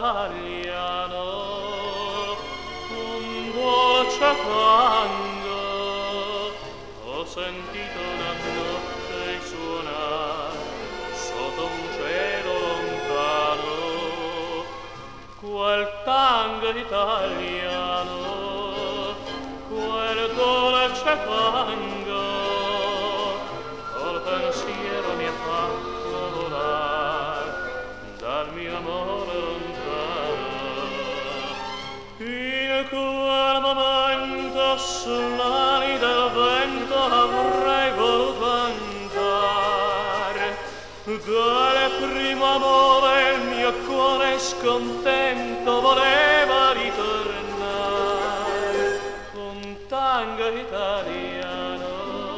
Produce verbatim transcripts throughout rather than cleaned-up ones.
italiano, un dolce tango, ho sentito una notte suonare sotto un cielo lontano, quel tango italiano, quel dolce tango, col pensiero mi ha fatto volare dal mio amore lontano. In quel momento sull'ali del vento avrei voluto andare, dal primo amore il mio cuore scontento voleva ritornare. Un tango italiano,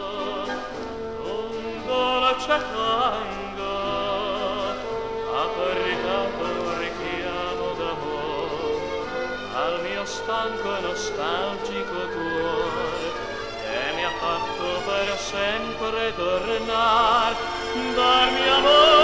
un dolce tango, ha caricato un richiamo d'amore al mio stanco e nostalgico cuore, e mi ha fatto per sempre tornare dal mio amore.